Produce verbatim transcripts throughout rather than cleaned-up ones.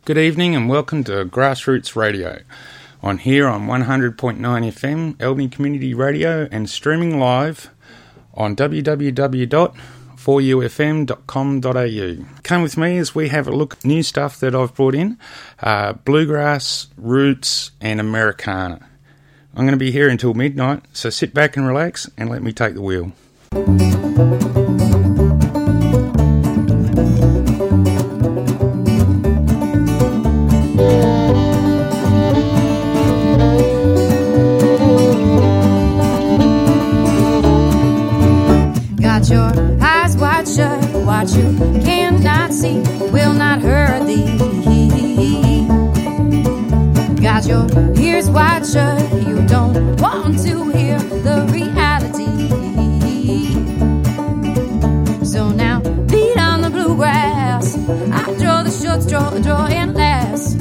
Good evening and welcome to Grassroots Radio. On here on one hundred point nine F M, Albany Community Radio, and streaming live on w w w dot four u f m dot com dot a u. Come with me as we have a look at new stuff that I've brought in, uh, bluegrass, roots and Americana. I'm going to be here until midnight, so sit back and relax and let me take the wheel. Got your eyes wide shut, what you cannot see will not hurt thee. Got your ears wide shut, you don't want to hear the reality. So now beat on the bluegrass, I draw the short straw, draw and last.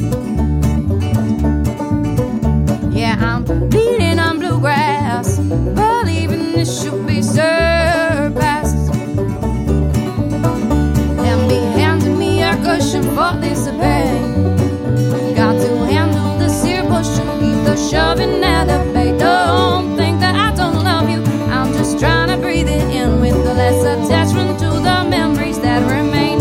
Yeah, I'm beating on bluegrass, believing this should be surpassed. And be handing me a cushion for this pain. Got to handle this here push and keep the shoving at the bait. Don't think that I don't love you, I'm just trying to breathe it in with the less attachment to the memories that remain.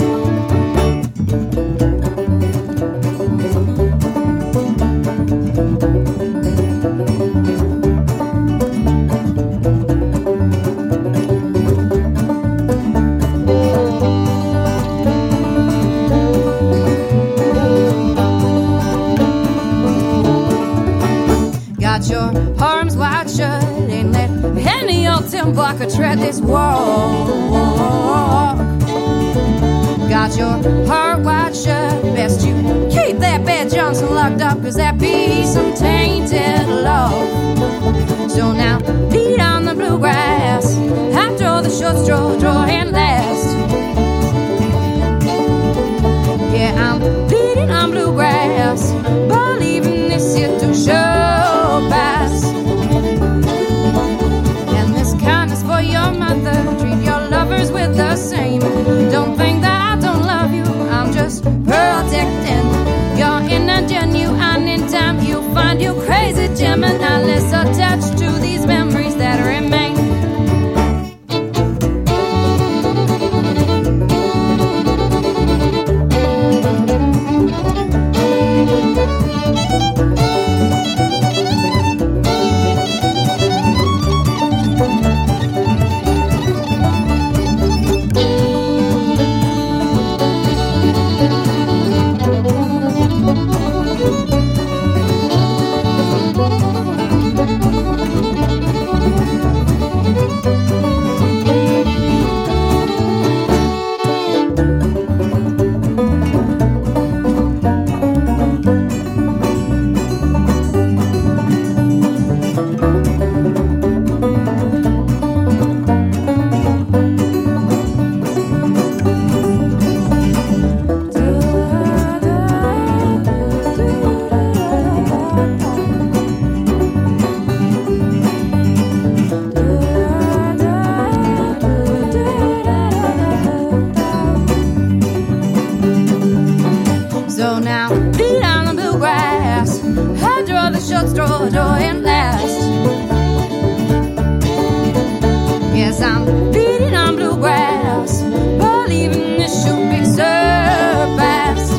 Got your arms wide shut, ain't let any old tempo I could tread this walk. Got your heart wide shut, best you keep that bad Johnson locked up, cause that be some tainted love. So now beat on the bluegrass, I draw the short straw, draw and last. Yeah, I'm beating on bluegrass, believing this here to show pass. And this kindness for your mother, treat your lovers with the same. Don't think that I don't love you, I'm just protecting your inner genuine. In time you'll find you crazy Jim and not less attached to these memories that remain. So now beat on the bluegrass, I draw the short straw, draw and last. Yes, I'm beating on bluegrass, believing this should be surpassed.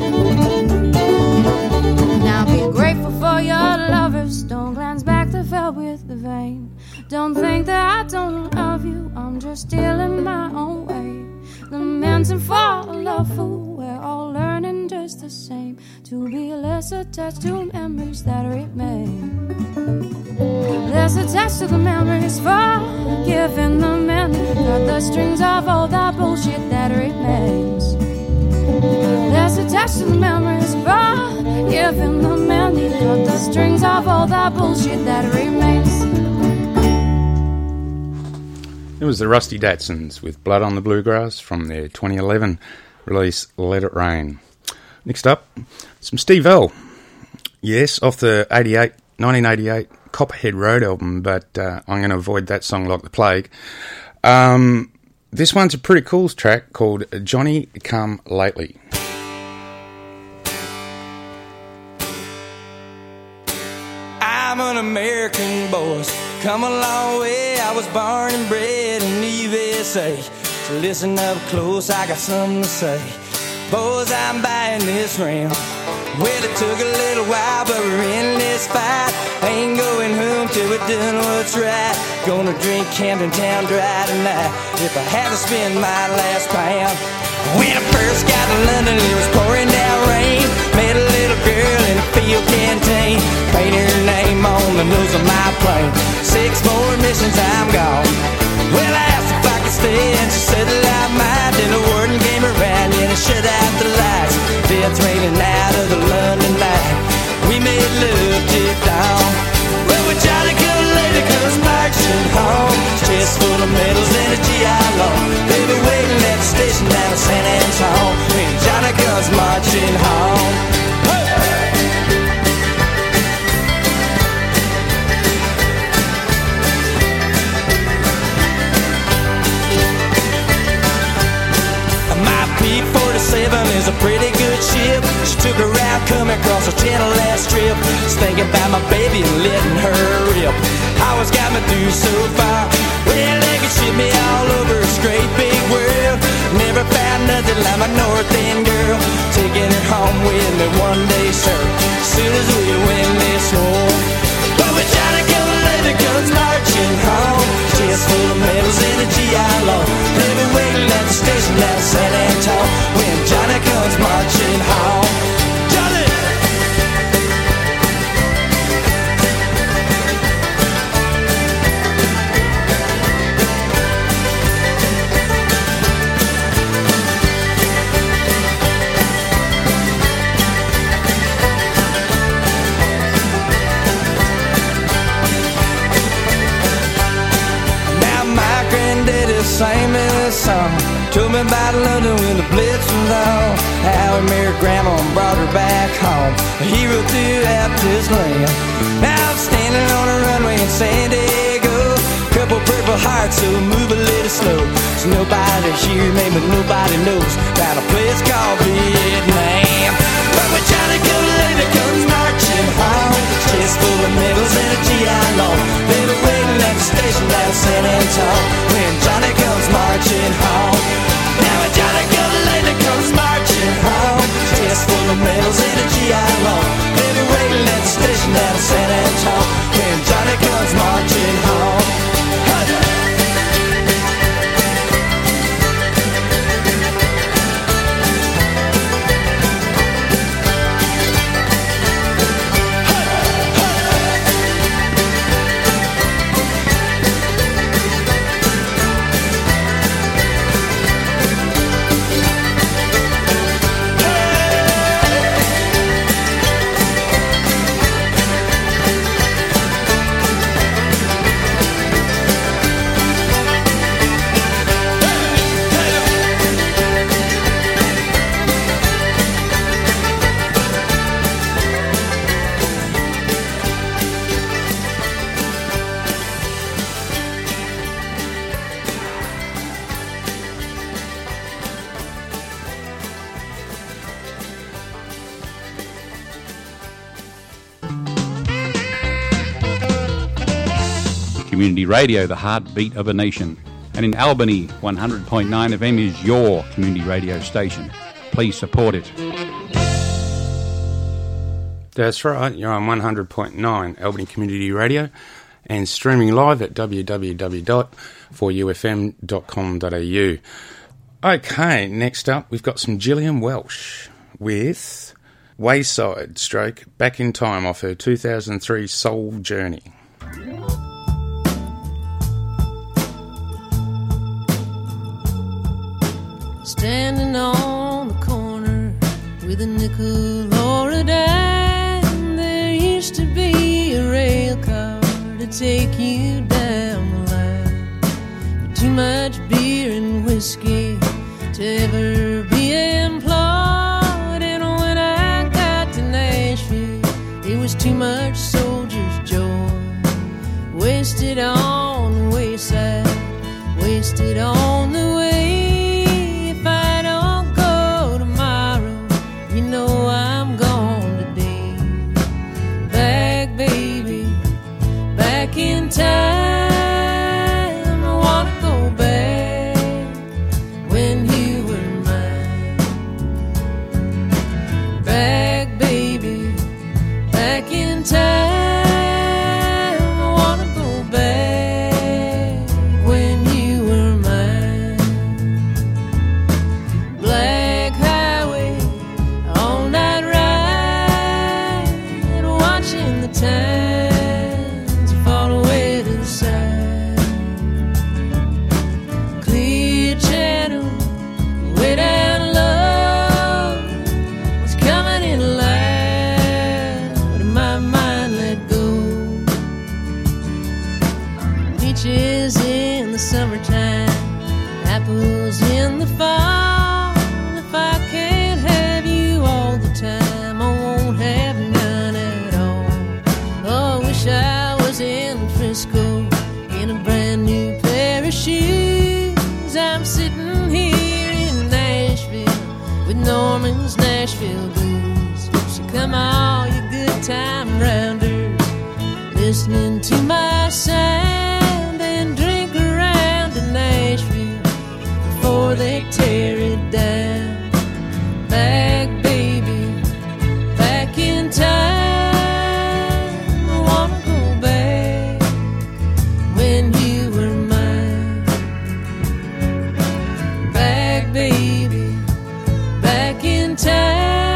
Now be grateful for your lovers, don't glance back to fell with the vein. Don't think that I don't love you, I'm just still in my own way. Lamenting for a love fool, we're all learning just the same, to be less attached to memories that remain. Less attached to the memories, forgiving the men, cut the strings of all that bullshit that remains. Less attached to the memories, forgiving the men, cut the strings of all that bullshit that remains. It was the Rusty Datsons with Blood on the Bluegrass from their twenty eleven release Let It Rain. Next up, some Steve Earle. Yes, off the eighty-eight, nineteen eighty-eight Copperhead Road album, but uh, I'm going to avoid that song like the plague. Um, this one's a pretty cool track called Johnny Come Lately. I'm an American boy, come a long way. I was born and bred in the U S A. So listen up close, I got something to say. Boys, I'm buying this rim. Well, it took a little while, but we're in this fight. Ain't going home till we're done what's right. Gonna drink Camden Town dry tonight if I had to spend my last pound. When I first got to London, it was pouring down rain. Met a little girl in a field canteen. Painted her name on the nose of my plane. Six more missions, I'm gone. Well, I asked if I could stay, and she said that I might. Then the warden came around, and it shut out the lights. Death raining out of the London light. We made love till dawn. Well, we jolly good lady comes marching home. Chest full of medals and a G I long. They were waiting at the station down in San Antone when Johnny comes marching home. P forty-seven is a pretty good ship. She took her out coming across the channel last trip. Just thinking about my baby and letting her rip. Always got me through so far. Well, they could ship me all over this great big world. Never found nothing like my North End girl. Taking her home with me one day, sir, as soon as we win this war. But when Johnny come lady comes marching home, chest full of medals and a G I long. They be waiting at the station down in San Antone when Johnny comes marching home. Johnny! Sang me this song, told me about London when the Blitz was on. How he married Grandma and brought her back home, a hero throughout this land. Now I'm standing on a runway in San Diego. Couple purple hearts, so move a little slow. So nobody here, maybe nobody knows about a place called Vietnam. But when Johnny comes lady comes marching home, chest full of medals and a G I long. They were waiting at the station down in San Antone when Johnny comes marching home. Now when Johnny comes lady comes marching home, chest full of medals and a G I long. They were waiting at the station down in San Antone when Johnny comes marching home. Community Radio, the heartbeat of a nation. And in Albany, one hundred point nine F M is your community radio station. Please support it. That's right, you're on one hundred point nine Albany Community Radio and streaming live at w w w dot four u f m dot com dot a u. Okay, next up we've got some Gillian Welsh with Wayside Stroke Back in Time off her two thousand three Soul Journey. Standing on the corner with a nickel or a dime, there used to be a rail car to take you down the line. But too much beer and whiskey to ever be employed, and when I got to Nashville, it was too much soldier's joy. Wasted on the wayside, wasted on the way. You know I'm gone today. Back, baby, come all you good time rounders, listening to my sound and drink around to Nashville before they tear it down. Back, baby, back in time. I wanna go back when you were mine. Back, baby, back in time.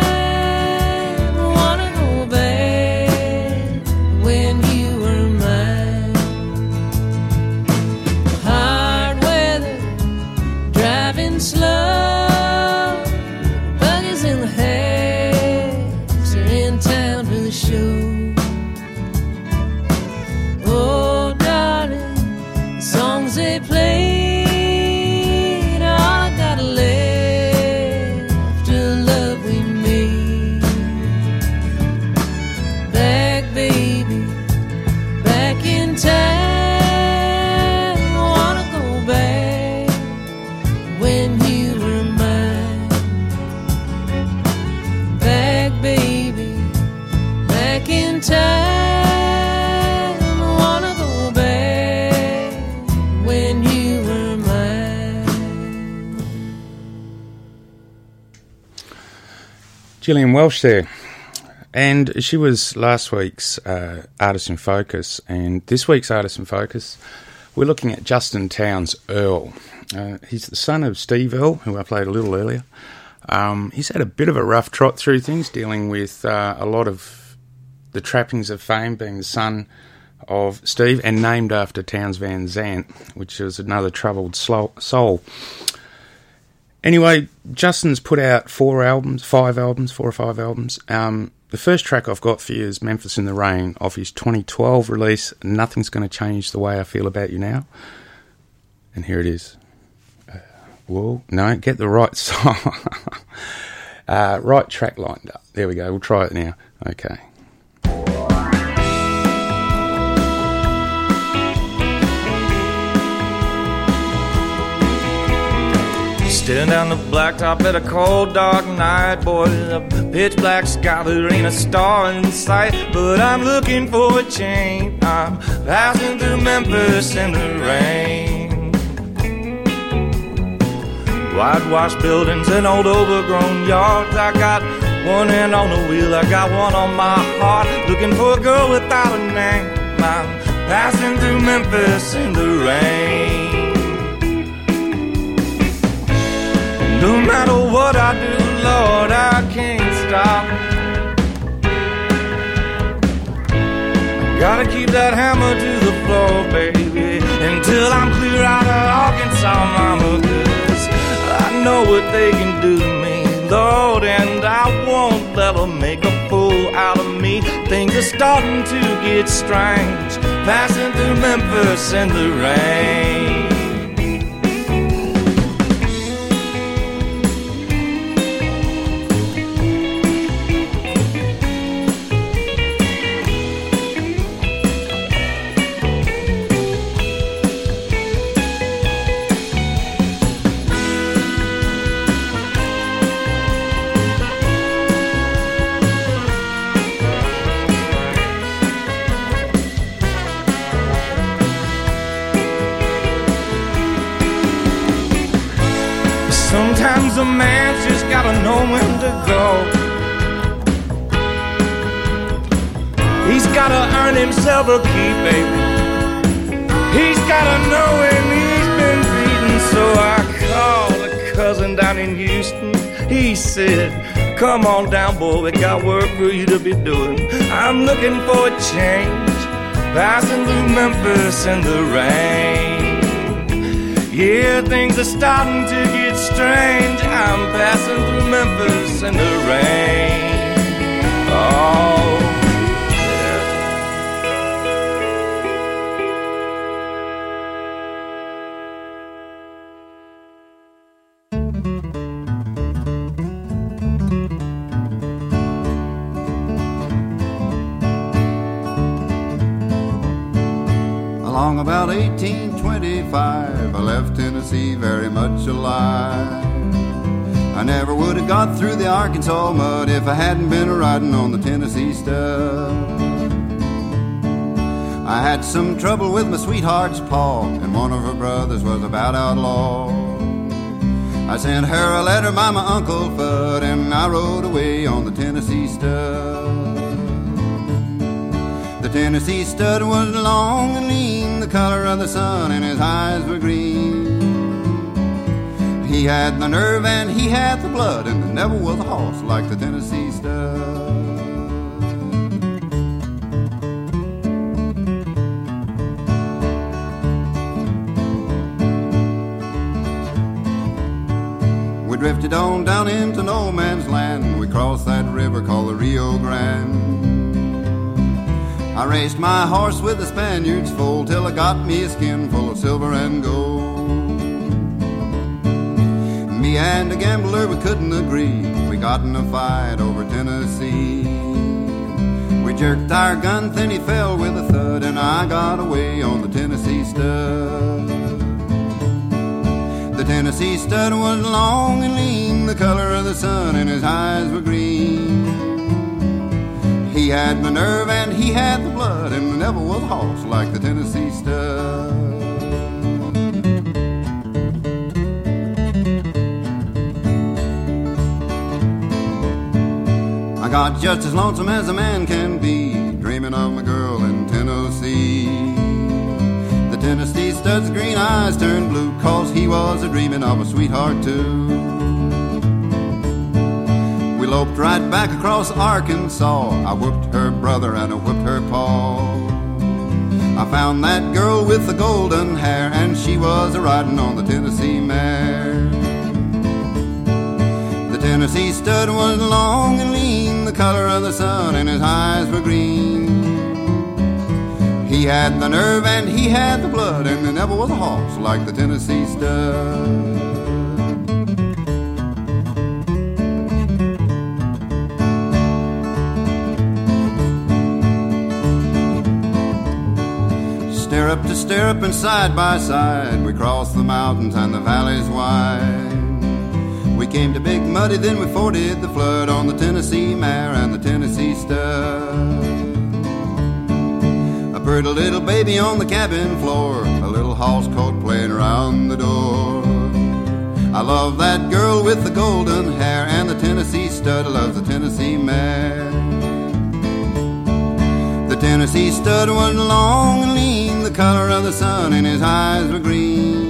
Gillian Welch there, and she was last week's uh, Artist in Focus, and this week's Artist in Focus we're looking at Justin Townes Earle. Uh, he's the son of Steve Earle, who I played a little earlier. Um, he's had a bit of a rough trot through things, dealing with uh, a lot of the trappings of fame, being the son of Steve and named after Townes Van Zandt, which is another troubled soul. Anyway, Justin's put out four albums, five albums, four or five albums. Um, the first track I've got for you is Memphis in the Rain off his twenty twelve release, Nothing's Gonna Change the Way I Feel About You Now. And here it is. Uh, whoa, no, get the right song. uh, right track lined up. There we go, we'll try it now. Okay. Staring down the blacktop at a cold, dark night, boy, a pitch black sky, there ain't a star in sight. But I'm looking for a change. I'm passing through Memphis in the rain. Whitewashed buildings and old overgrown yards. I got one hand on the wheel, I got one on my heart. Looking for a girl without a name. I'm passing through Memphis in the rain. No matter what I do, Lord, I can't stop. Gotta keep that hammer to the floor, baby, until I'm clear out of Arkansas, mama. 'Cause I know what they can do to me, Lord, and I won't let them make a fool out of me. Things are starting to get strange, passing through Memphis in the rain. Sometimes a man's just gotta know when to go. He's gotta earn himself a keep, baby. He's gotta know when he's been beaten. So I called a cousin down in Houston. He said, come on down, boy, we got work for you to be doing. I'm looking for a change, passing through Memphis in the rain. Yeah, things are starting to get strange. I'm passing through Memphis in the rain. Oh, Along about eighteen twenty-five, I left Tennessee very much alive. I never would have got through the Arkansas mud if I hadn't been riding on the Tennessee Stud. I had some trouble with my sweetheart's paw, and one of her brothers was about outlaw. I sent her a letter by my Uncle Fudd, and I rode away on the Tennessee Stud. The Tennessee Stud was long and lean, the color of the sun, and his eyes were green. He had the nerve and he had the blood, and there never was a horse like the Tennessee Stud. We drifted on down into no man's land. We crossed that river called the Rio Grande. I raced my horse with the Spaniards full till I got me a skin full of silver and gold. Me and a gambler, we couldn't agree. We got in a fight over Tennessee. We jerked our gun, then he fell with a thud, and I got away on the Tennessee Stud. The Tennessee Stud was long and lean, the color of the sun, and his eyes were green. He had the nerve and he had the blood, and there never was a horse like the Tennessee Stud. I got just as lonesome as a man can be, dreaming of my girl in Tennessee. The Tennessee Stud's green eyes turned blue, cause he was a-dreaming of a sweetheart too. We loped right back across Arkansas. I whooped her brother and I whooped her paw. I found that girl with the golden hair, and she was a-riding on the Tennessee mare. The Tennessee Stud was long and lean, the color of the sun, and his eyes were green. He had the nerve and he had the blood, and there never was a horse like the Tennessee Stud. Stirrup to stirrup and side by side, we crossed the mountains and the valleys wide. We came to Big Muddy, then we forded the flood on the Tennessee mare and the Tennessee Stud. A pretty little baby on the cabin floor, a little house coat playing around the door. I love that girl with the golden hair, and the Tennessee Stud loves the Tennessee mare. The Tennessee Stud was long and lean, the color of the sun, and his eyes were green.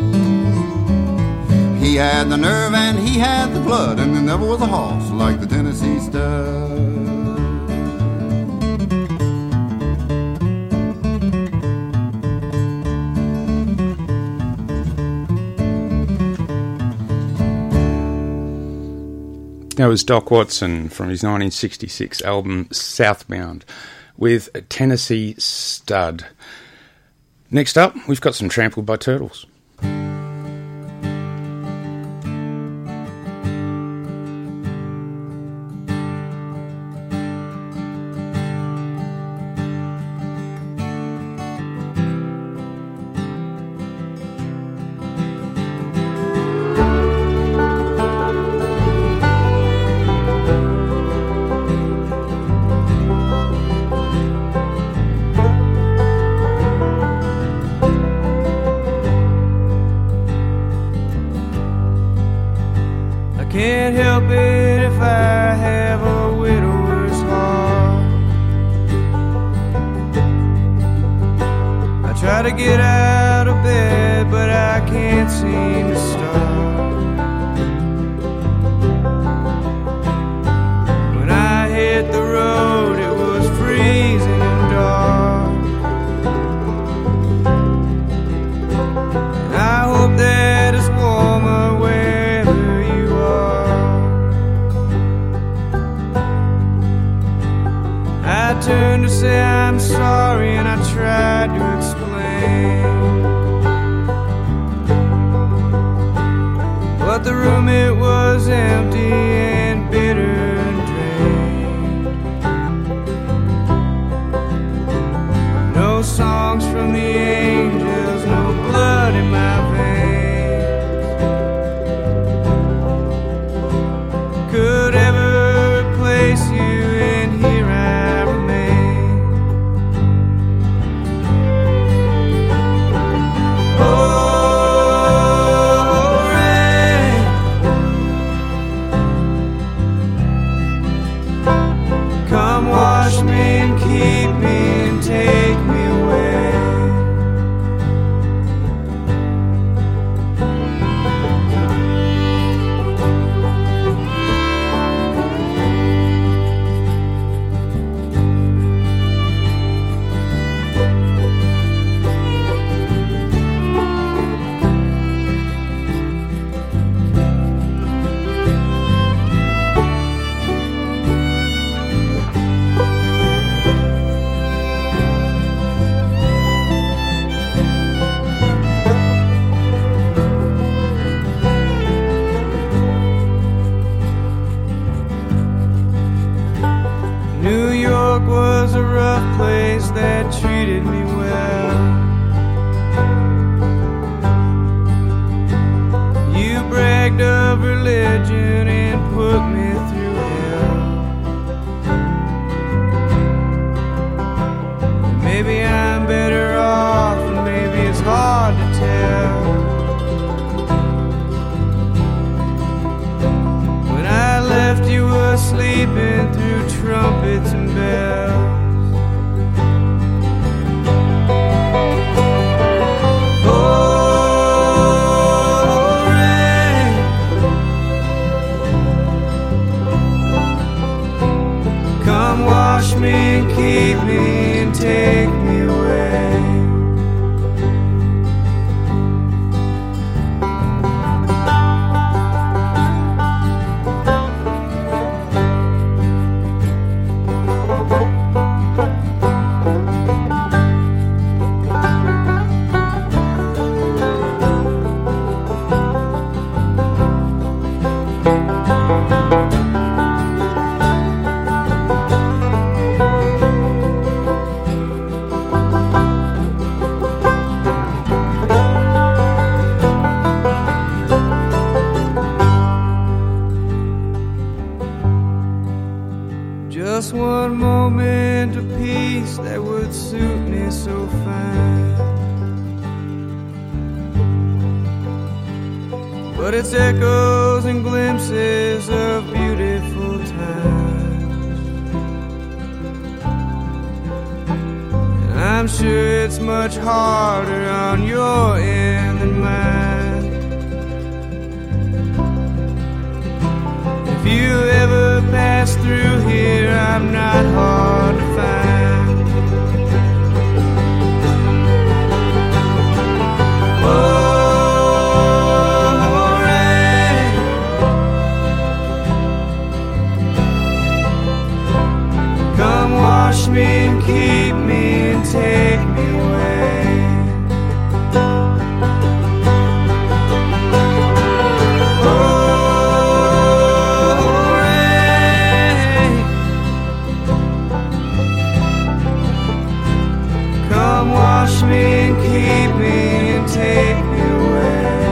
He had the nerve and he had the blood, and there never was a horse like the Tennessee Stud. That was Doc Watson from his nineteen sixty-six album Southbound with Tennessee Stud. Next up, we've got some Trampled by Turtles. Can't help it if I have a widower's heart. I try to get out of bed, but I can't seem to start. When I hit the road, it was freezing and dark. And I hope that it's warmer where I turned to say I'm sorry, and I tried to explain, but the room, it was empty and bitter and drained. No songs from the angels, no blood in my veins. wash me and keep me and take me away. Was a rough place that treated me well. You bragged of religion and put me through hell. Maybe I'm better off, and maybe it's hard to tell. When I left, you were sleeping through trumpets and bells. Oh, rain, come wash me and keep me and take me away. Just one moment of peace that would suit me so fine. But it's echoes and glimpses of beautiful times. And I'm sure it's much harder on your end than mine. If you ever pass through here, I'm not hard to find. Oh, rain, come wash me and keep me and take me away. Wash me and keep me and take me away.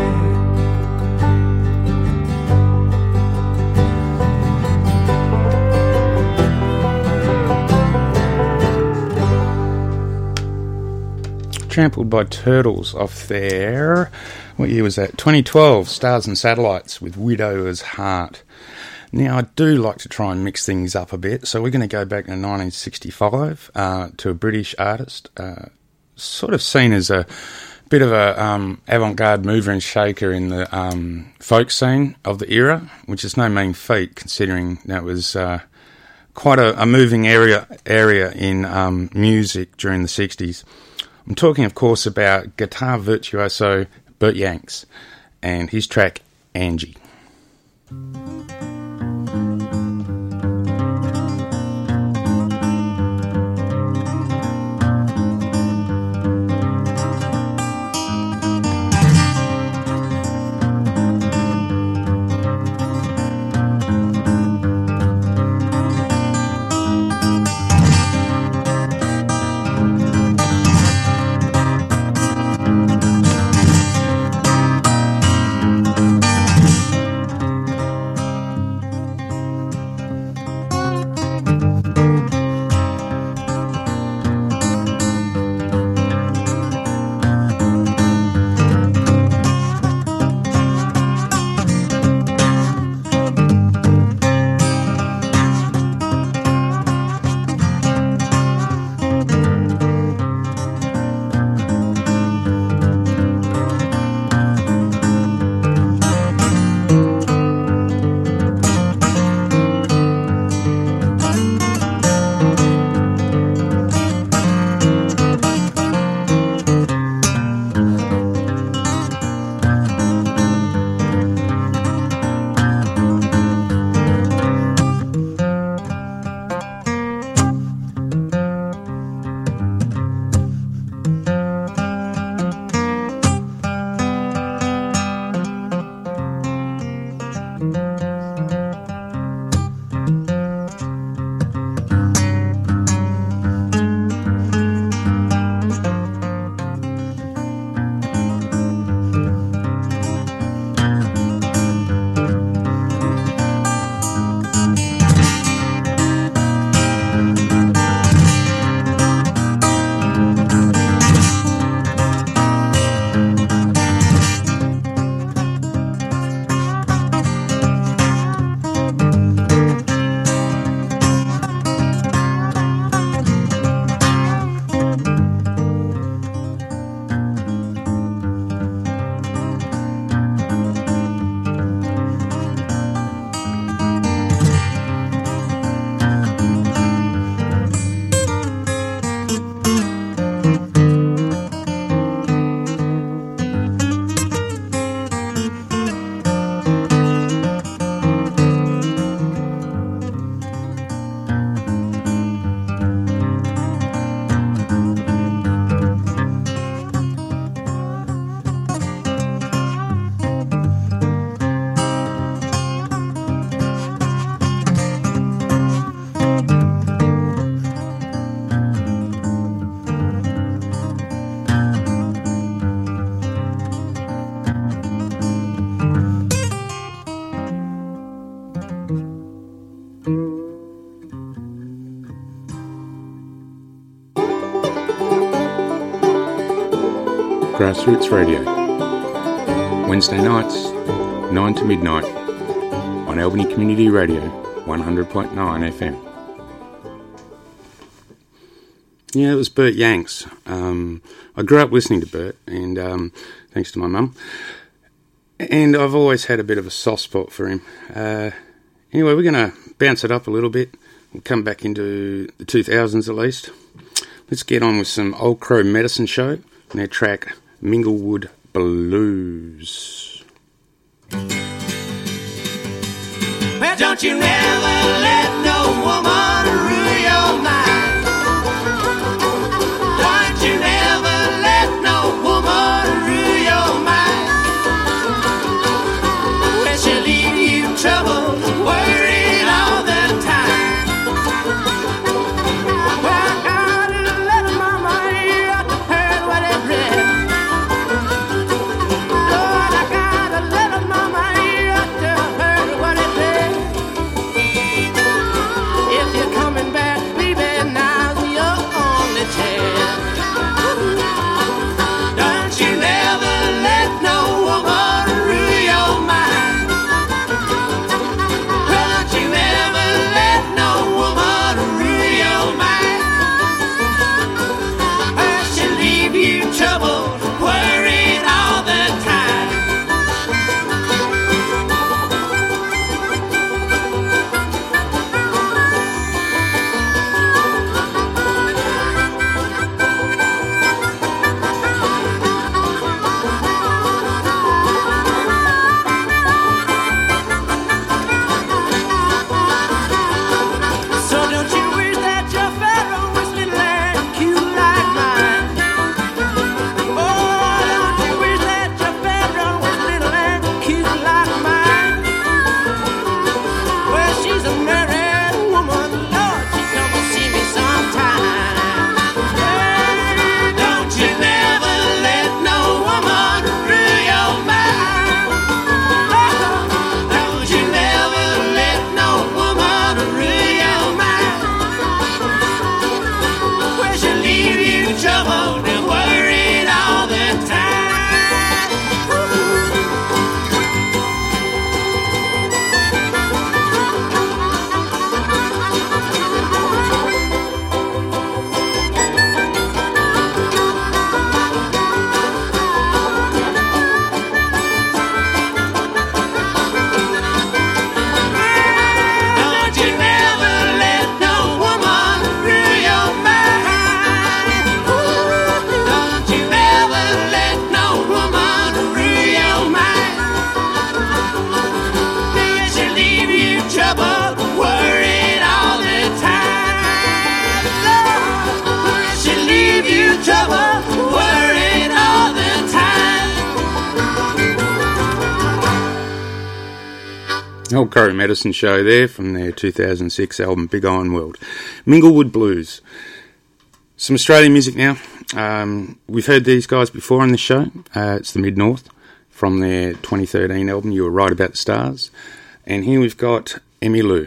Trampled by Turtles off there. What year was that? twenty twelve, Stars and Satellites with Widower's Heart. Now, I do like to try and mix things up a bit, so we're going to go back to nineteen sixty-five uh, to a British artist, uh, sort of seen as a bit of a um, avant-garde mover and shaker in the um, folk scene of the era, which is no mean feat considering that was uh, quite a, a moving area area in um, music during the sixties. I'm talking, of course, about guitar virtuoso Burt Yanks and his track Angie. Grassroots Radio. Wednesday nights, nine to midnight, on Albany Community Radio, one hundred point nine F M. Yeah, it was Burt Yanks. Um, I grew up listening to Burt, and um, thanks to my mum. And I've always had a bit of a soft spot for him. Uh, anyway, we're going to bounce it up a little bit. We'll come back into the two thousands at least. Let's get on with some Old Crow Medicine Show and their track Minglewood Blues. Well, don't you never let no woman rule your mind. Don't you never let no woman rule your mind. Well, she'll leave you trouble, worrying all the time. Well, I got a little mama, you ought to heard what it read. Lord, I got a little mama, you ought to heard what it read. If you're coming back, baby, now's your only chance. Don't you never let no woman rule your mind. Don't you ever let no woman rule your mind. Or she'll leave you trouble, worried all the time. So don't you wish that your Pharaoh was little and cute like mine? Oh, don't you wish that your Pharaoh was little and cute like mine? Well, she's a married woman, Lord, she come to see me sometime. Hey, don't you never let no woman rule your mind. Don't you never let no woman rule your mind. Well, she'll leave you troubled and worried all the time. Don't you never let no woman rule your mind. Don't you ever let no woman rule your mind. She'll leave you troubled, worried all the time. Lord, she'll leave you troubled, worried all the time. Old Crow Medicine Show there from their two thousand six album Big Iron World. Minglewood Blues. Some Australian music now. Um, we've heard these guys before on the show. Uh, it's the Mid-North from their twenty thirteen album You Were Right About the Stars. And here we've got Emmylou.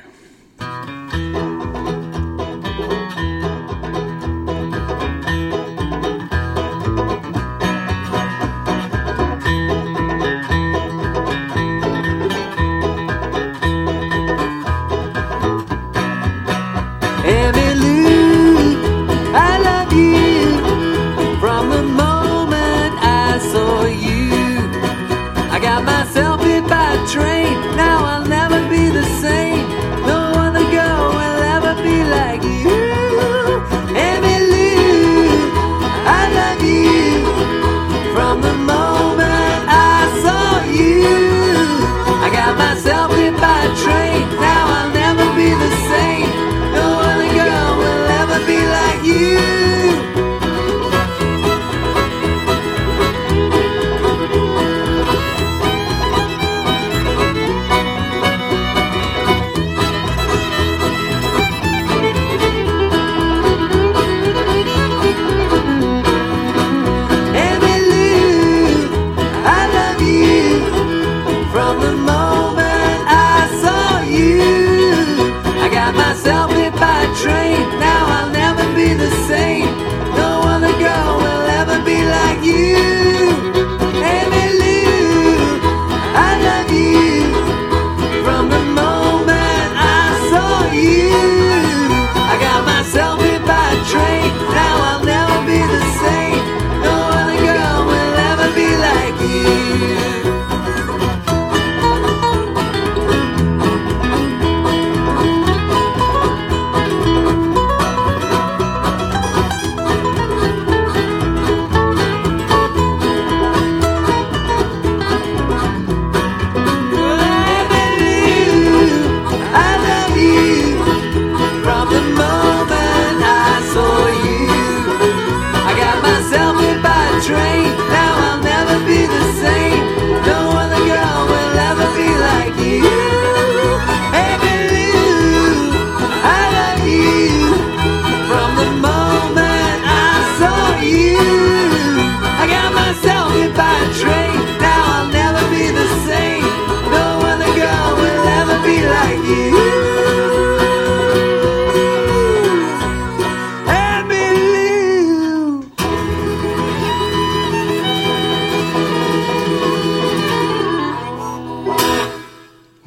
Emmylou, I love you from the moment I saw you. I got myself hit by a train, now I'll never be the same. No other girl will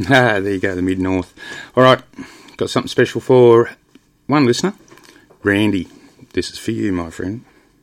Ah, there you go, the mid-north. All right, got something special for one listener, Randy. This is for you, my friend.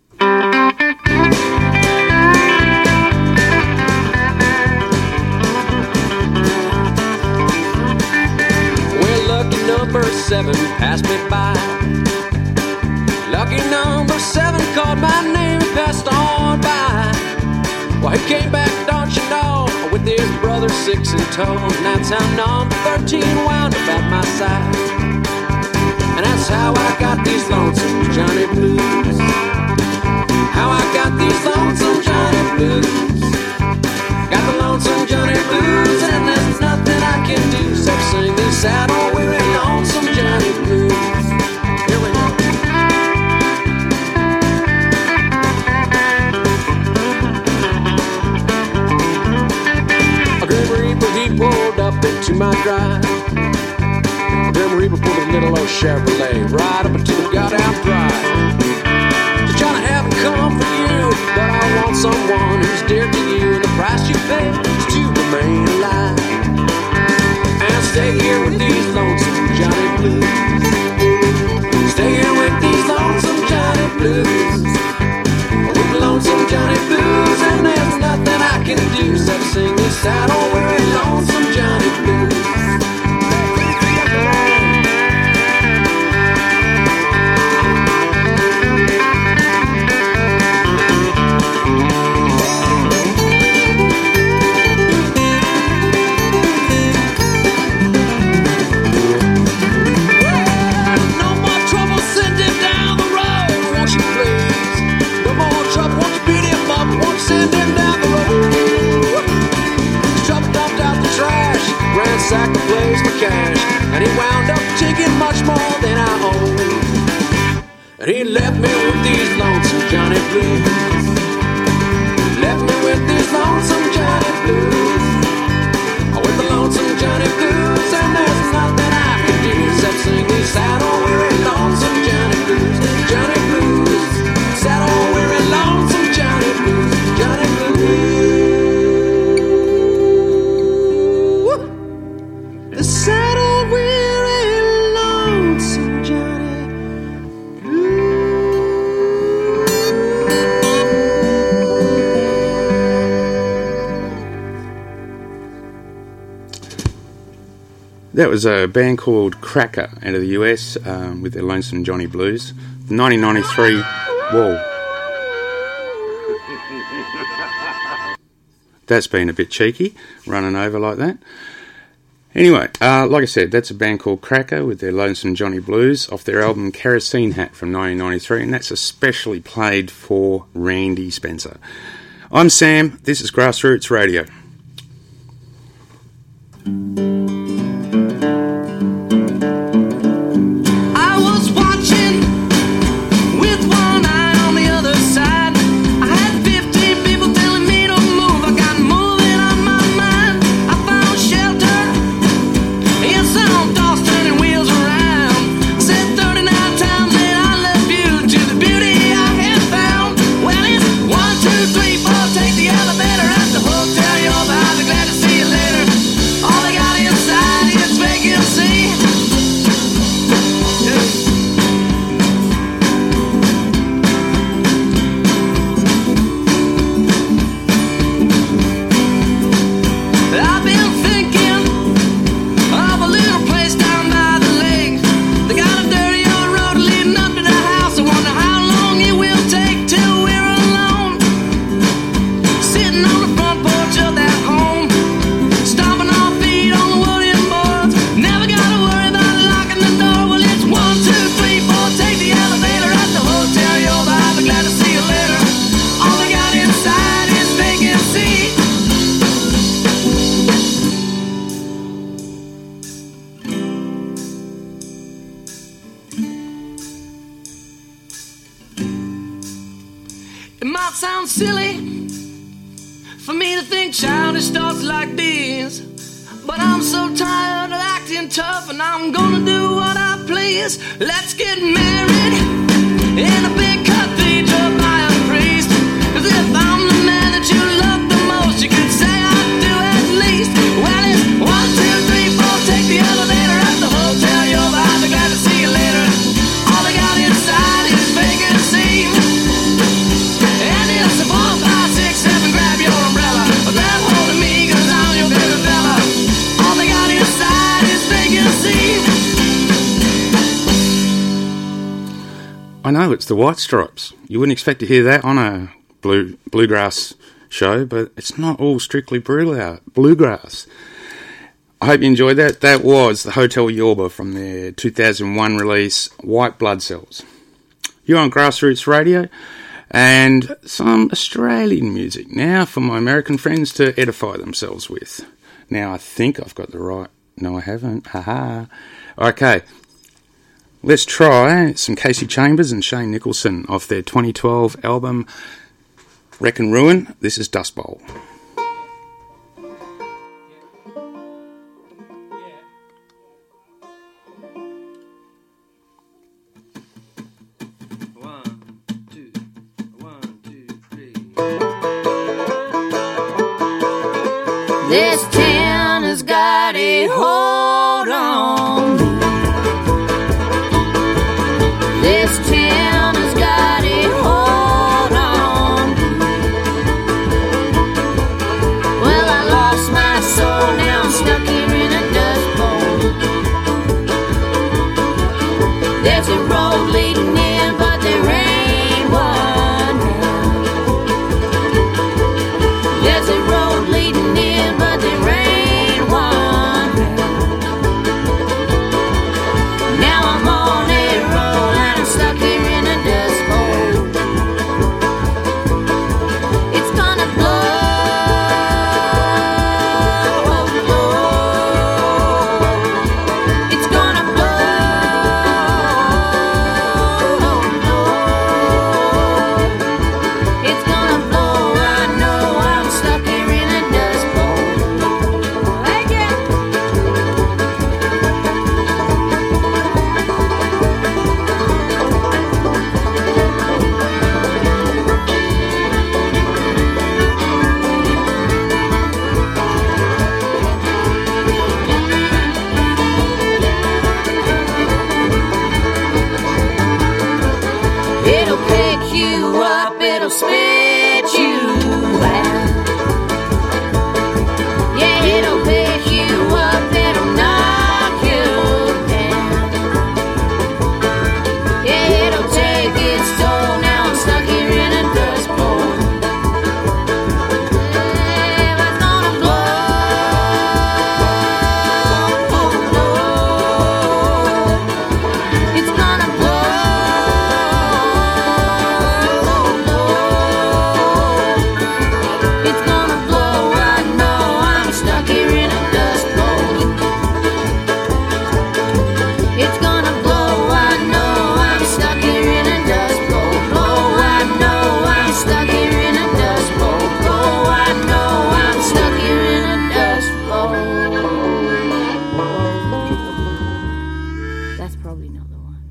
Well, lucky number seven passed me by. Lucky number seven called my name and passed on by. Well, he came back, don't you know, with his brother six in tow. And that's how number thirteen wound up at my side. And that's how I got these lonesome Johnny blues. How I got these lonesome Johnny blues. Got the lonesome Johnny blues, and there's nothing I can do except sing this sad old weary lonesome Johnny blues. Here we go. A Grim Reaper, he pulled up into my drive. A Grim Reaper pulled a little old Chevrolet right up into the goddamn drive. Just trying to have him come for you, but I want someone who's dear to you, and the price you pay is to remain alive. And stay here with these lonesome Johnny blues. Stay here with these lonesome Johnny blues. With the lonesome Johnny blues, and there's nothing I can do except sing this sad old weary lonesome Johnny blues. Ransacked the place for cash, and he wound up taking much more than I owned. And he left me with these lonesome Johnny blues. Left me with these lonesome Johnny blues. With the lonesome Johnny blues, and there's nothing I can do except sing these sad old weary lonesome Johnny blues. Johnny blues, sad old weary lonesome Johnny blues. Johnny blues. The sad old weary lonesome Johnny blues. That was a band called Cracker out of the U S um, with their Lonesome Johnny Blues. nineteen ninety-three, whoa. That's been a bit cheeky, running over like that. Anyway, uh, like I said, that's a band called Cracker with their Lonesome Johnny Blues off their album Kerosene Hat from nineteen ninety-three, and that's especially played for Randy Spencer. I'm Sam, this is Grassroots Radio. I was watching with one eye on the other side. I had fifteen people telling me to move. I got moving on my mind. I found shelter. Yes, I'm tossed turning wheels around. I said thirty-nine times that I love you to the beauty I have found. Well, it's one, two, three, four. Take the elevator at the hotel. You're behind. I'm glad to see you later. All I got inside is vacancy. I've been thinking of a little place down by the lake. They got a dirty old road leading up to the house. I wonder how long it will take till we're alone. Sitting on the front porch of that home, stomping our feet on the wooden boards. Never gotta worry about locking the door. Well, it's one, two, three, four. Take the elevator at the hotel. You're behind. I'm glad to see you later. All I got inside is vacancy. It might sound silly for me to think childish thoughts like these, but I'm so tired of acting tough, and I'm gonna do what I please. Let's get married in a big cathedral by a priest. 'Cause if I'm the man that you love the most, you could say I do at least. Well, it's one, two, three. I know, it's the White Stripes. You wouldn't expect to hear that on a blue bluegrass show, but it's not all strictly bluegrass. I hope you enjoyed that. That was the Hotel Yorba from their two thousand one release, White Blood Cells. You're on Grassroots Radio, and some Australian music now for my American friends to edify themselves with. Now, I think I've got the right... No, I haven't. Haha. Okay. Let's try some Casey Chambers and Shane Nicholson off their twenty twelve album Wreck and Ruin. This is Dust Bowl. This town has got a hold on me. This town has got a hold on me. Well, I lost my soul, now I'm stuck here in a dust bowl. There's a road leading in, but there ain't one now. There's a road leading in, but there ain't one now. Now I'm on a roll and I'm stuck here in a dust bowl. It's gonna blow, blow. It's gonna blow, blow. It's gonna blow, I know I'm stuck here in a dust bowl. Hey, yeah. It'll pick you up, it'll spit you out. Yeah, it'll pick you up, it'll knock you down. Yeah, it'll take its toll, now I'm stuck here in a dust bowl. Yeah, it's gonna blow, blow. It's gonna blow, blow. It's gonna blow, I know I'm stuck here in a dust bowl. It's gonna blow, I know I'm stuck here in a dust bowl. Blow, I know I'm stuck here in a dust bowl. Blow, I know I'm stuck here in a dust bowl. That's probably not the one.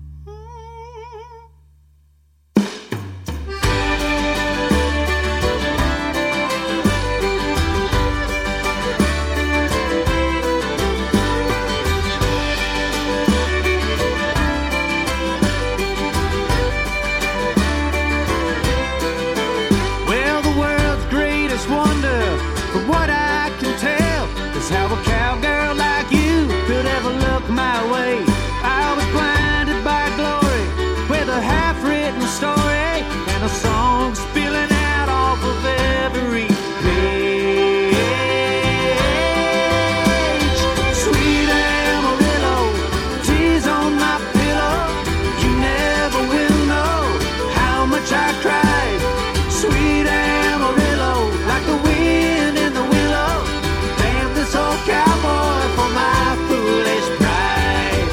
Well, the world's greatest wonder, from what I can tell, is how a cowgirl like you could ever look my way. I was blinded by glory, with a half-written story and a song spilling out off of every page. Sweet Amarillo, tears on my pillow. You never will know how much I cried. Sweet Amarillo, like the wind in the willow. Damn this old cowboy for my foolish pride.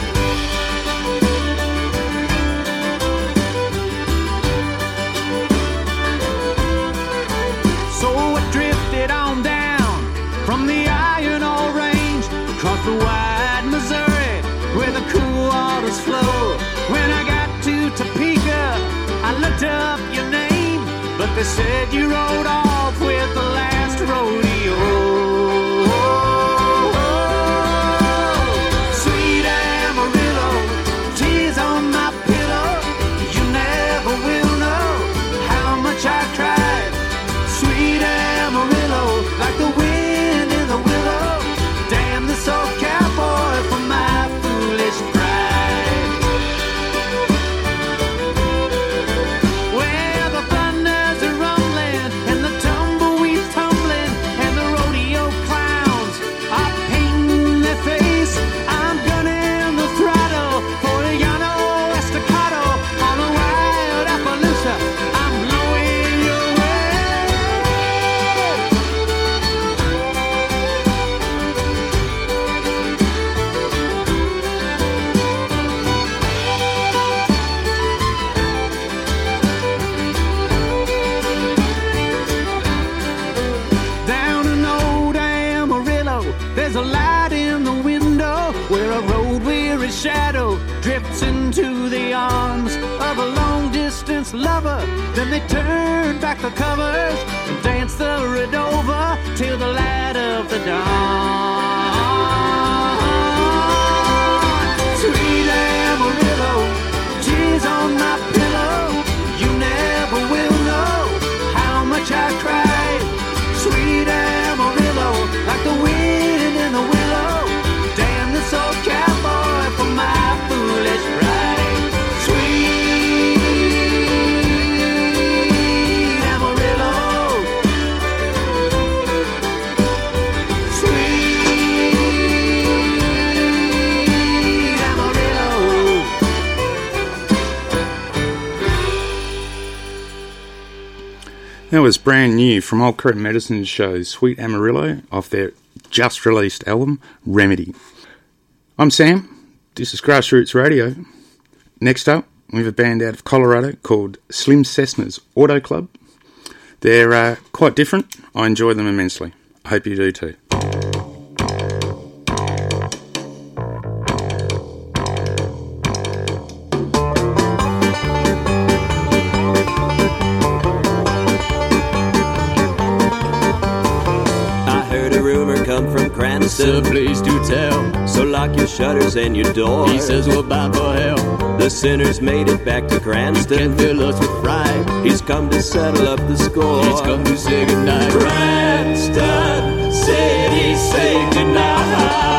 So I drifted on down from the iron ore range across the wide Missouri where the cool waters flow. When I got to Topeka, I looked up your name, but they said you rode off with the last rodeo. Sweet Amarillo, tears on my pillow. You never will know how much I cried. Sweet Amarillo, like the wind in the willow. Damn this old cowboy for my foolish pride. of a long-distance lover. Then they turn back the covers and dance the Redova till the light of the dawn. Sweet Amarillo, tears on my pillow. You never will know how much I cried. Sweet Amarillo, like the wind in the willow. Damn this old cowboy for my foolish pride. Sweet Amarillo, sweet Amarillo. That was brand new from Old Correct Medicine's show, Sweet Amarillo, off their just released album, Remedy. I'm Sam, this is Grassroots Radio. Next up, we have a band out of Colorado called Slim Cessna's Auto Club. They're uh, quite different. I enjoy them immensely. I hope you do too. Come from Cranston, please do tell. So lock your shutters and your doors. He says we're bound for hell. The sinners made it back to Cranston. He can't fill us with pride. He's come to settle up the score. He's come to say goodnight. Cranston City, say goodnight.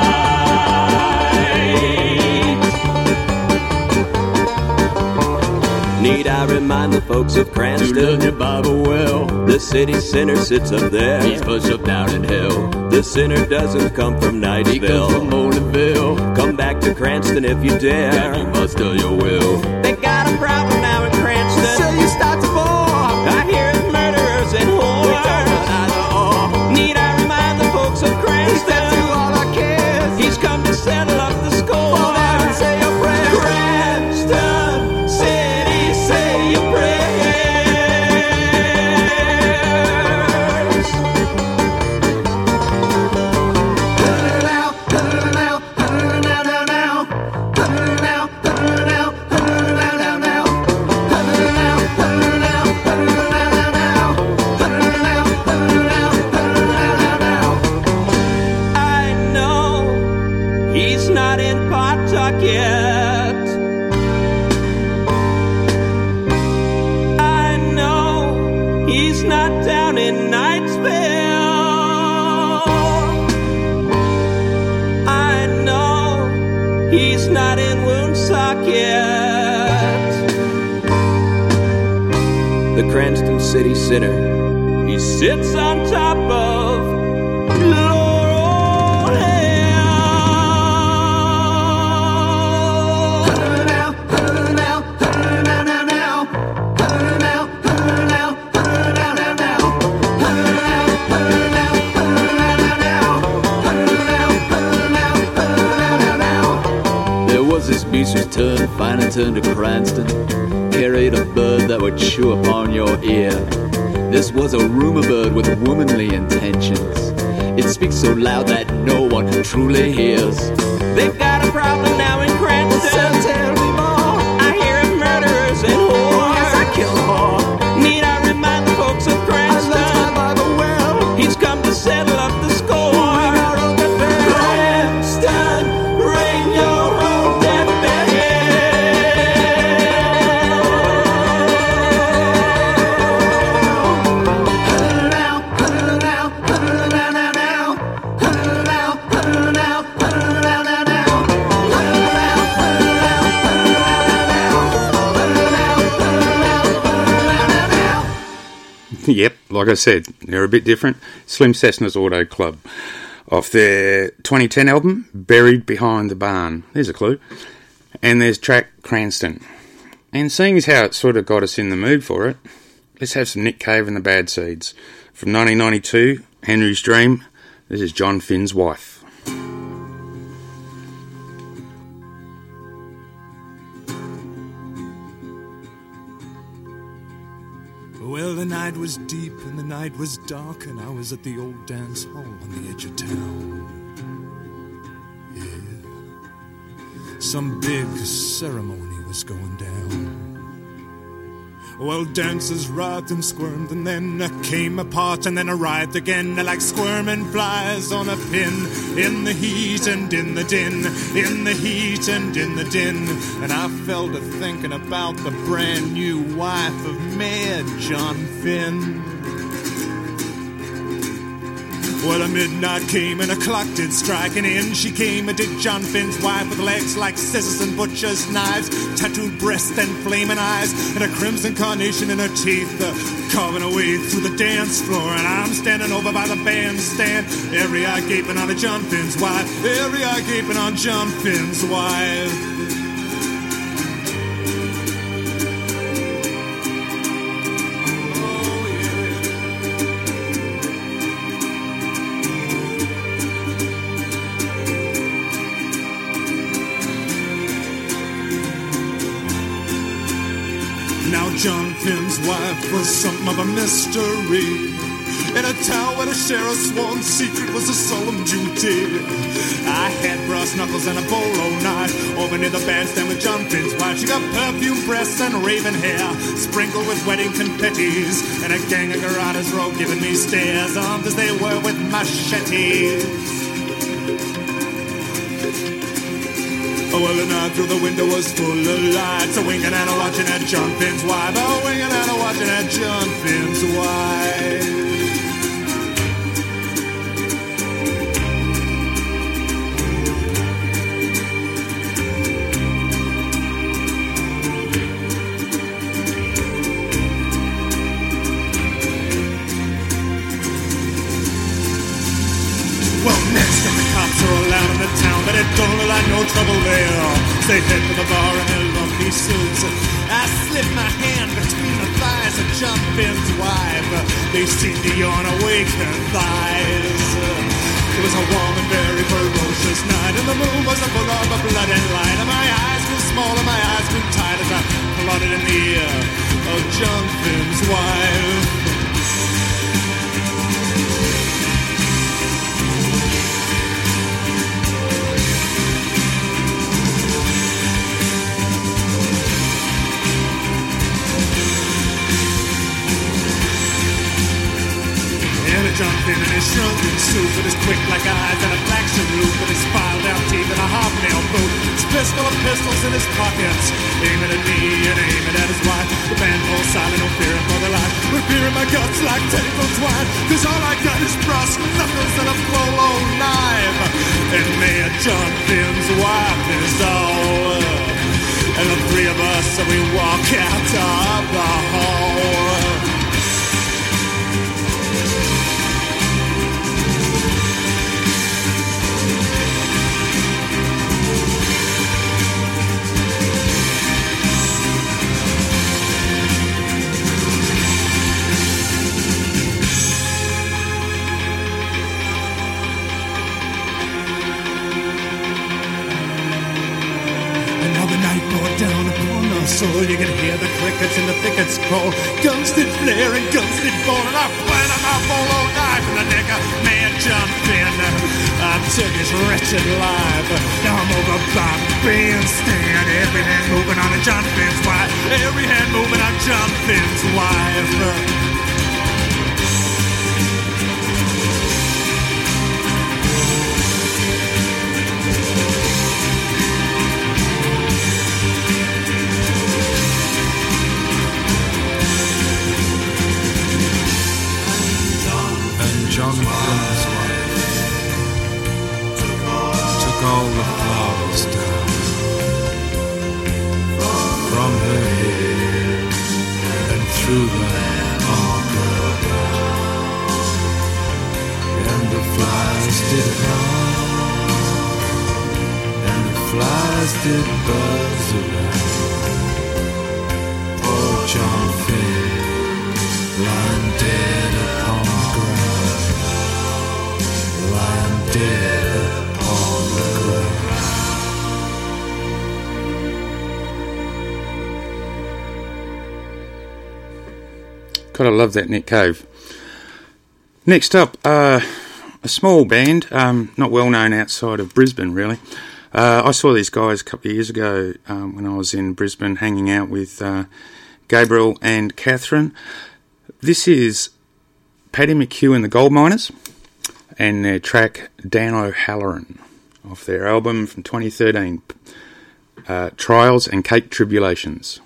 Need I remind the folks of Cranston to learn your Bible well. The city sinner sits up there. He's pushed up down in hell. The sinner doesn't come from Knightsville. He comes from Molinville. Come back to Cranston if you dare. And you must tell your will. They got a problem now in Cranston. So you start to bore. I hear it's murderers and whores. We don't want either or. Need I remind the folks of Cranston? He's dead to all our cares. He's come to settle up the score. Fall down and say your prayers. Cranston City, say your prayers. The Cranston City Sinner, he sits on top of Laurel Hill. Now, now, now, now, now, now, there was this beast whose turn finally turned to Cranston. Carried a bird that would chew upon your ear. This was a rumor bird with womanly intentions. It speaks so loud that no one truly hears. They've got a problem now in Cranston. So tell me more. I hear of murderers and whores. Yes, I kill more. Need I remind the folks of Cranston? I left my Bible well. He's come to settle up the score. Cranston, ring your own deathbed. Yep, like I said, they're a bit different. Slim Cessna's Auto Club, off their twenty ten album, Buried Behind the Barn. There's a clue. And there's track Cranston. And seeing as how it sort of got us in the mood for it, let's have some Nick Cave and the Bad Seeds. From nineteen ninety-two, Henry's Dream, this is John Finn's Wife. Well, the night was deep and the night was dark, and I was at the old dance hall on the edge of town. Yeah, some big ceremony was going down. Well, dancers writhed and squirmed, and then uh, came apart, and then arrived again, like squirming flies on a pin. In the heat and in the din, in the heat and in the din. And I fell to thinking about the brand new wife of Mad John Finn. Well, a midnight came and a clock did strike, and in she came, and did John Finn's wife, with legs like scissors and butcher's knives, tattooed breast and flaming eyes, and a crimson carnation in her teeth, uh, carving her way through the dance floor. And I'm standing over by the bandstand, every eye gaping on a John Finn's wife, every eye gaping on John Finn's wife. John Finn's wife was something of a mystery. In a town where the sheriff's sworn secret was a solemn duty. I had brass knuckles and a bolo knife over near the bandstand with John Finn's wife. She got perfume breasts and raven hair, sprinkled with wedding confettis, and a gang of garrotes were all giving me stares, armed as they were with machetes. Oh, well, the night through the window was full of lights, a winking and a watching at John Finn's wife, a winking and a watching at John Finn's wife. But it don't look like no trouble there. They head for the bar in their lumpy suits. I slip my hand between the thighs of John Finn's wife. They seem to yawn awake her thighs. It was a warm and very ferocious night, and the moon was full of a blood and light. And my eyes grew small and my eyes grew tight as I flooded in the ear of John Finn's wife. John Finn in his shrunken suit, with his quick black eyes and a black cheroot, with his filed out teeth and a hobnail boot, his pistol of pistols in his pockets, aiming at me and aiming at his wife. The band falls silent, no fearing for their life, with fear in my guts like tentacles twine, cause all I got is brass knuckles and a bolo knife, and Mad John Finn's wife is all. And the three of us, so we walk out of the hall. So you can hear the crickets in the thickets call. Guns did flare and guns did fall, and I planted my bolo knife in the neck of Mad John Finn. I took his wretched life. Now I'm over by bandstand. Every hand moving on a John Finn's wife. Every hand moving on John Finn's wife. John Finn's wife took all the flowers down from her head and threw them on the ground, and the flies did hum, and the flies did buzz around. Oh, John Finn, lying dead upon the ground. Lying dead upon the ground. Gotta love that Nick Cave. Next up, uh, a small band, um, not well known outside of Brisbane, really. Uh, I saw these guys a couple of years ago um, when I was in Brisbane hanging out with uh, Gabriel and Catherine. This is Paddy McHugh and the Gold Miners and their track Dan O'Halloran off their album from twenty thirteen, uh, Trials and Cape Tribulations.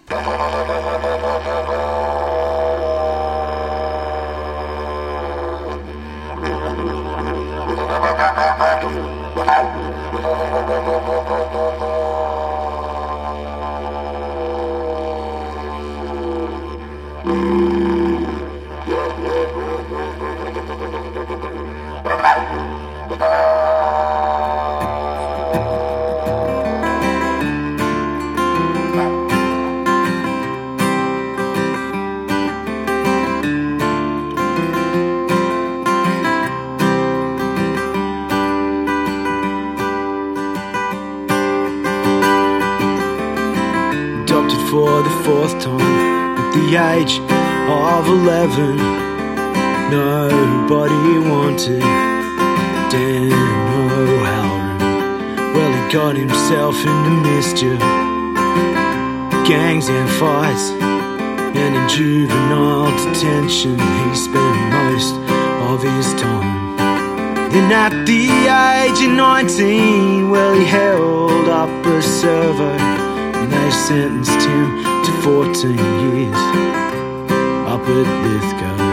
For the fourth time at the age of eleven, nobody wanted Dan O'Halloran. Well, he got himself into mischief, gangs and fights, and in juvenile detention he spent most of his time. Then at the age of nineteen, well, he held up a servo, they sentenced him to fourteen years up at Lithgow.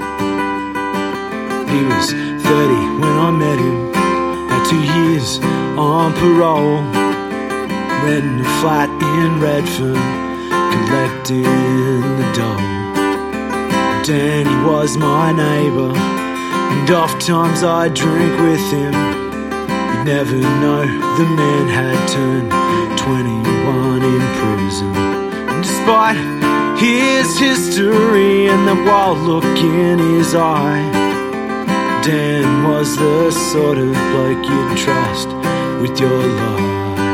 He was thirty when I met him, had two years on parole, renting a flat in Redfern, collecting the dough. Danny was my neighbour, and oft times I'd drink with him. You'd never know the man had turned twenty-one in prison. And despite his history and the wild look in his eye, Dan was the sort of bloke you'd trust with your life.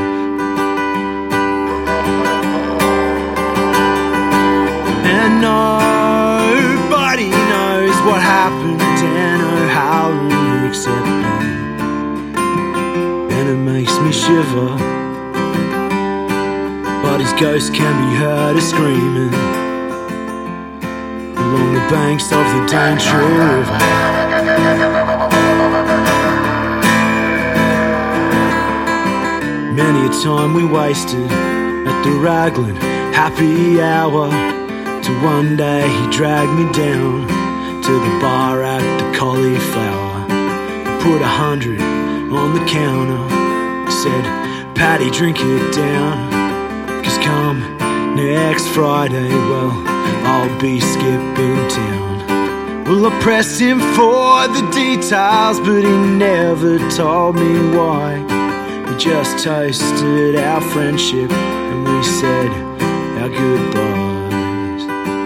And nobody knows what happened to Dan O'Halloran except me, and it makes me shiver. But his ghost can be heard a-screaming along the banks of the Daintree River. Many a time we wasted at the Raglan happy hour, till one day he dragged me down to the bar at the Cauliflower. He put a hundred on the counter, said, "Paddy, drink it down, cause come next Friday, well, I'll be skipping town." Well, I pressed him for the details, but he never told me why. We just toasted our friendship and we said our goodbyes.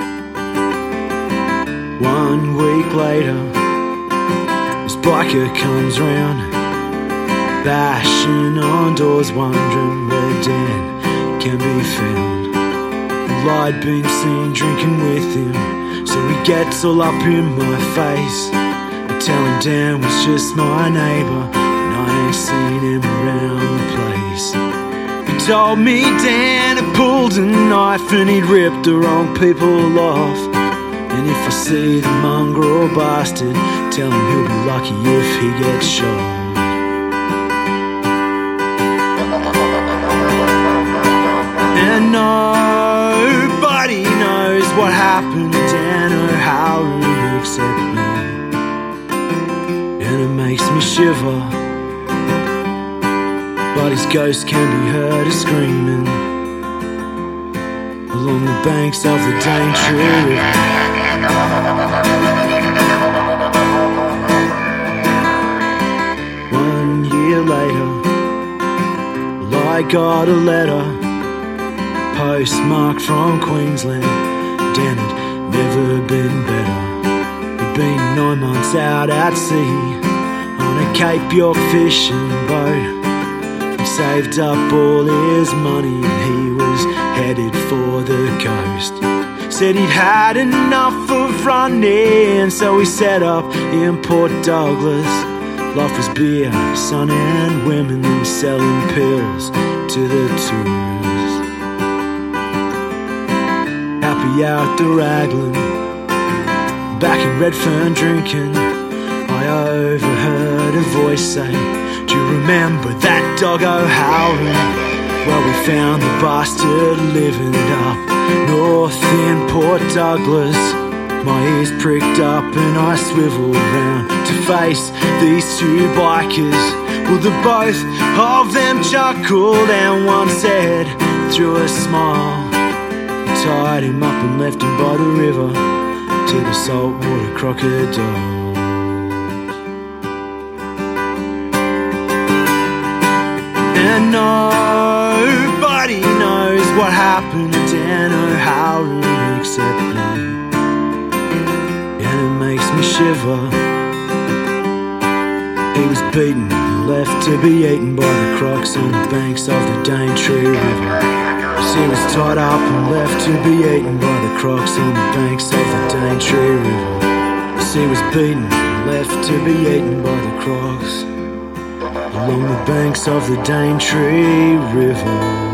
One week later, this biker comes round, bashing on doors, wondering where Dan can be found. Well, I'd been seen drinking with him, so he gets all up in my face. I tell him Dan was just my neighbour, and I ain't seen him around the place. He told me Dan had pulled a knife and he'd ripped the wrong people off. And if I see the mongrel bastard, tell him he'll be lucky if he gets shot. And nobody knows what happened to Dan O'Halloran except me, and it makes me shiver. But his ghost can be heard a-screaming along the banks of the Daintree River. One year later, well, I got a letter postmarked from Queensland. Dan had never been better. He'd been nine months out at sea on a Cape York fishing boat. He saved up all his money and he was headed for the coast. Said he'd had enough of running, so he set up in Port Douglas. Life was beer, sun and women, and selling pills to the tourists. be out the Raglan, back in Redfern drinking. I overheard a voice say, do you remember that doggo howling? Well, we found the bastard living up north in Port Douglas. My ears pricked up and I swiveled round to face these two bikers. Well, the both of them chuckled and one said through a smile, tied him up and left him by the river to the saltwater crocodile. And nobody knows what happened to Dan O'Halloran except me, and it makes me shiver. He was beaten and left to be eaten by the crocs on the banks of the Daintree River. He was tied up and left to be eaten by the crocs on the banks of the Daintree River. He was beaten and left to be eaten by the crocs along the banks of the Daintree River.